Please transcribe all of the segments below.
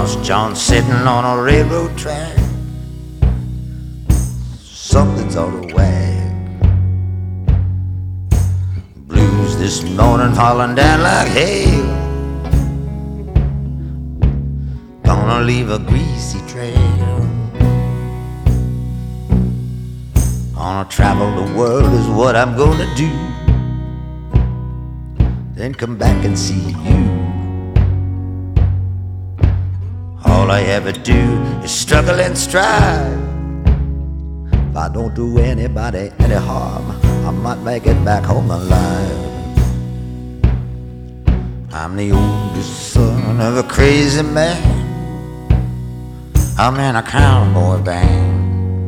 Lost John sitting on a railroad track. Something's out of whack. Blues this morning falling down like hail. Gonna leave a greasy trail. Gonna travel the world is what I'm gonna do. Then come back and see you. All I ever do is struggle and strive. If I don't do anybody any harm, I might make it back home alive. I'm the oldest son of a crazy man. I'm in a cowboy band.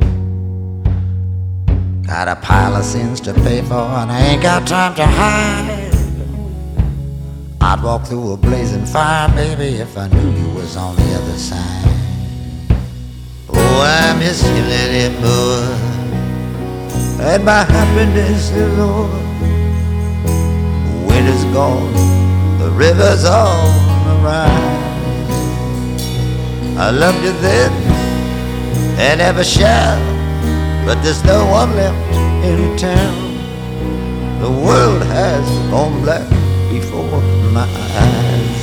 Got a pile of sins to pay for and I ain't got time to hide. I'd walk through a blazing fire, baby, if I knew you was on the other side. Oh, I miss you, little boy, and my happiness is over. Winter's gone, the river's on the rise. I loved you then, and ever shall, but there's no one left in town. The world has gone black before my eyes.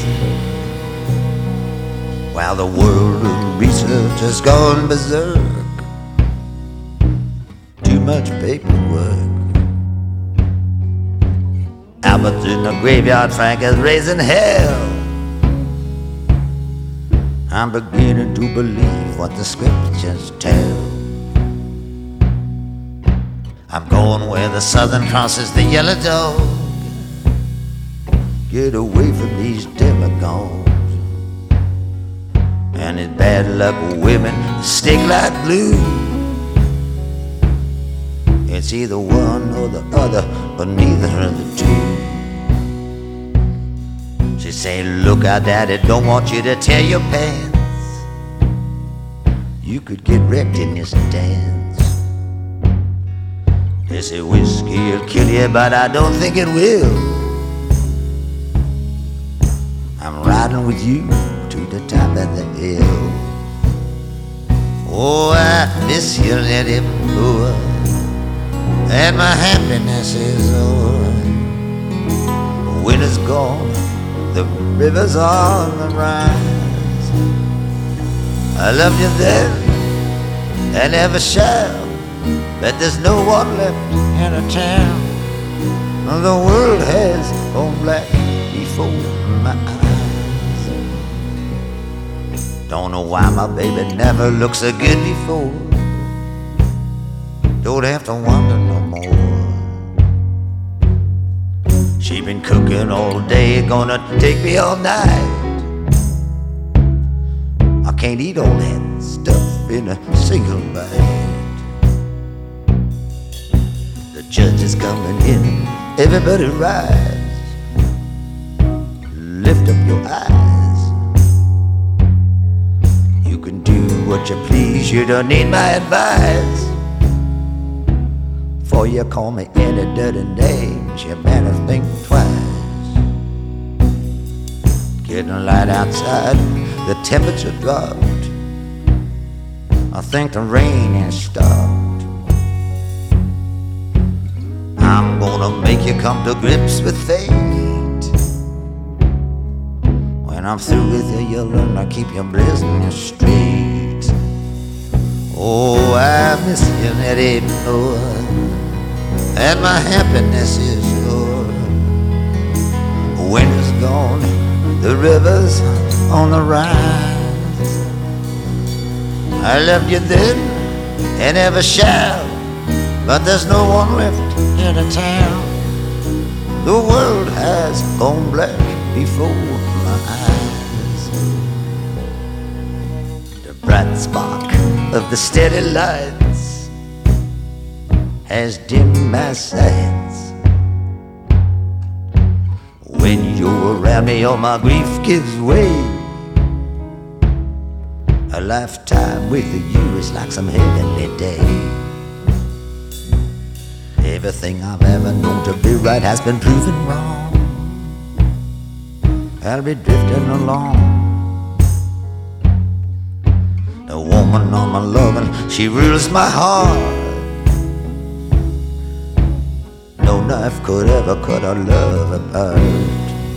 While the world of research has gone berserk. Too much paperwork. Albert's in the graveyard, Frank is raising hell. I'm beginning to believe what the scriptures tell. I'm going where the Southern Cross is the yellow dog. Get away from these demagogues and it's bad luck women stick like glue. It's either one or the other, but neither of the two. She say, look out, daddy, don't want you to tear your pants. You could get wrecked in this dance. They say whiskey'll kill you, but I don't think it will. I'm riding with you to the top of the hill. Oh, I miss you, little boy, and my happiness is over. Winter's gone, the river's on the rise. I loved you then, and ever shall, but there's no one left in a town. The world has gone black before my eyes. Don't know why my baby never looked so good before. Don't have to wonder no more. She been cooking all day, gonna take me all night. I can't eat all that stuff in a single bite. The judge is coming in, everybody rise. Lift up your eyes. You can do what you please, you don't need my advice. Before you call me any dirty names, you better think twice. Getting light outside, the temperature dropped. I think the rain has stopped. I'm gonna make you come to grips with fate. When I'm through with you, you'll learn to keep your business straight. Oh, I miss you, little boy, and my happiness is yours. Winter's gone, the river's on the rise. I loved you then, and ever shall, but there's no one left in a town. The world has gone black before my eyes. The bright spark of the steady lights has dimmed my sights. When you're around me, all my grief gives way. A lifetime with you is like some heavenly day. Everything I've ever known to be right has been proven wrong. I'll be drifting along The woman on my loving, she rules my heart. No knife could ever cut our love apart.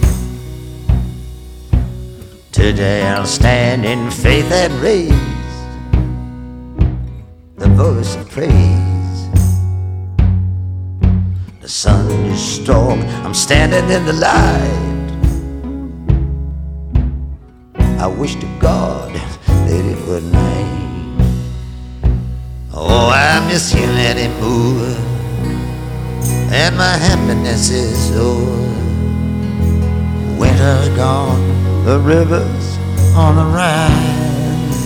Today I'll stand in faith and raise the voice of praise. The sun is strong, I'm standing in the light. I wish to God that it were night. Oh, I miss you, Nettie Moore, and my happiness is over. Winter's gone, the river's on the rise.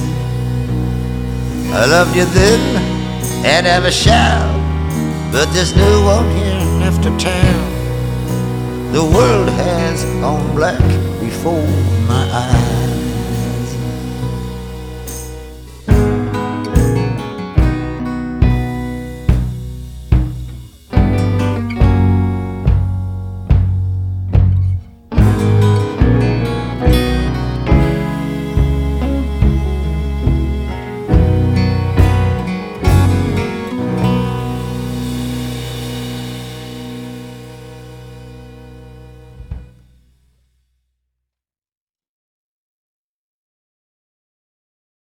I loved you then and ever shall, but there's no one here left to tell. The world has gone black before my eyes.